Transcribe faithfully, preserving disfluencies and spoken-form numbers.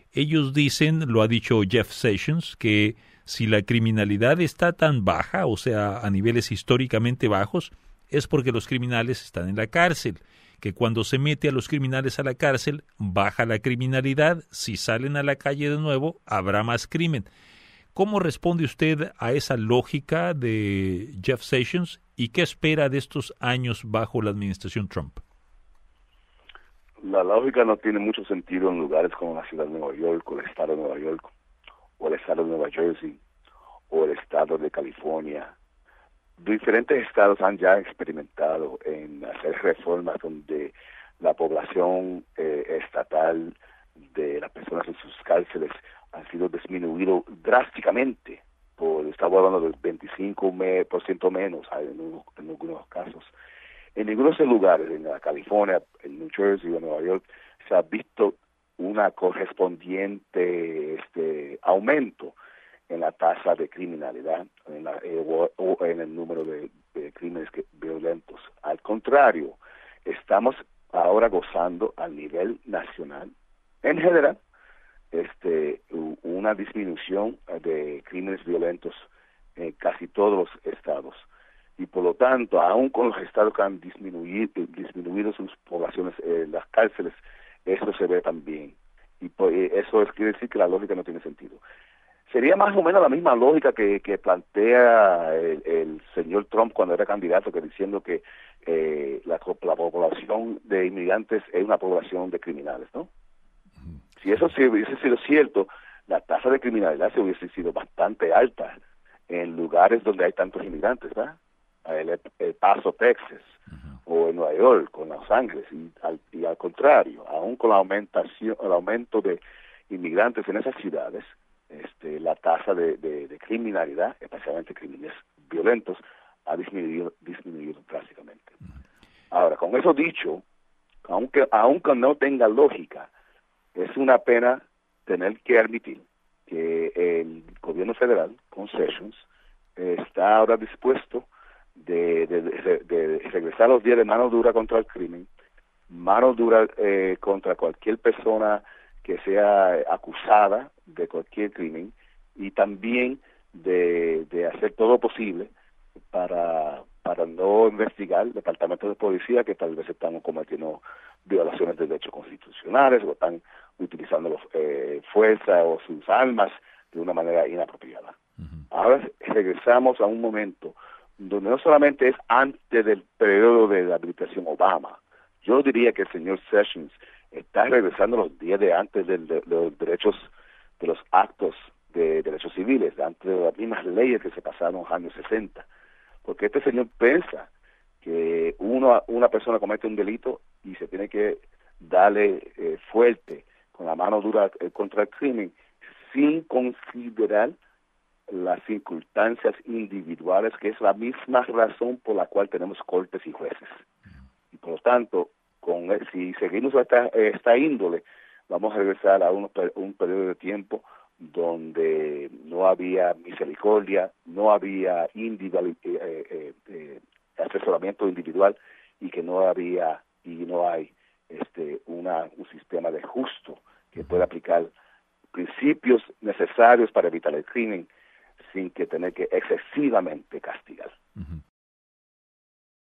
Ellos dicen, lo ha dicho Jeff Sessions, que si la criminalidad está tan baja, o sea, a niveles históricamente bajos, es porque los criminales están en la cárcel, que cuando se mete a los criminales a la cárcel, baja la criminalidad, si salen a la calle de nuevo, habrá más crimen. ¿Cómo responde usted a esa lógica de Jeff Sessions y qué espera de estos años bajo la administración Trump? La lógica no tiene mucho sentido en lugares como la ciudad de Nueva York, o el estado de Nueva York, o el estado de Nueva Jersey, o el estado de California. Diferentes estados han ya experimentado en hacer reformas donde la población eh, estatal de las personas en sus cárceles han sido disminuido drásticamente. Por, estamos hablando del veinticinco por ciento menos en, unos, en algunos casos. En ninguno de esos lugares, en la California, en New Jersey o en Nueva York, se ha visto una correspondiente este, aumento en la tasa de criminalidad en la, eh, o, o en el número de, de crímenes que, violentos. Al contrario, estamos ahora gozando a nivel nacional, en general, este, una disminución de crímenes violentos en casi todos los estados. Y por lo tanto, aún con los estados que han disminuido, disminuido sus poblaciones en eh, las cárceles, eso se ve también. Y pues, eso es, quiere decir que la lógica no tiene sentido. Sería más o menos la misma lógica que, que plantea el, el señor Trump cuando era candidato, que diciendo que eh, la, la población de inmigrantes es una población de criminales, ¿no? Si eso sí hubiese sido cierto, la tasa de criminalidad se hubiese sido bastante alta en lugares donde hay tantos inmigrantes, ¿verdad? El, el Paso, Texas, uh-huh. o en Nueva York, o en Los Ángeles, y al, y al contrario, aún con la aumentación, el aumento de inmigrantes en esas ciudades, este, la tasa de, de, de criminalidad, especialmente crímenes violentos, ha disminuido, disminuido drásticamente. Uh-huh. Ahora, con eso dicho, aunque, aunque no tenga lógica, es una pena tener que admitir que el gobierno federal, con Sessions, está ahora dispuesto de, de, de, de regresar los días de mano dura contra el crimen, mano dura eh, contra cualquier persona que sea acusada de cualquier crimen, y también de, de hacer todo posible para, para no investigar departamentos de policía que tal vez están cometiendo violaciones de derechos constitucionales o están utilizando los, eh, fuerza o sus armas de una manera inapropiada. Uh-huh. Ahora regresamos a un momento donde no solamente es antes del periodo de la administración Obama. Yo diría que el señor Sessions está regresando los días de antes de, de, de los derechos, de los actos de derechos civiles, de antes de las mismas leyes que se pasaron en los años sesenta. Porque este señor piensa que uno, una persona comete un delito y se tiene que darle eh, fuerte, con la mano dura eh, contra el crimen, sin considerar las circunstancias individuales, que es la misma razón por la cual tenemos cortes y jueces. Y por lo tanto, con si seguimos esta, esta índole, vamos a regresar a un, un periodo de tiempo donde no había misericordia, no había individual, eh, eh, eh, asesoramiento individual, y que no había y no hay este una un sistema de justo que pueda aplicar principios necesarios para evitar el crimen sin que tener que excesivamente castigar. Uh-huh.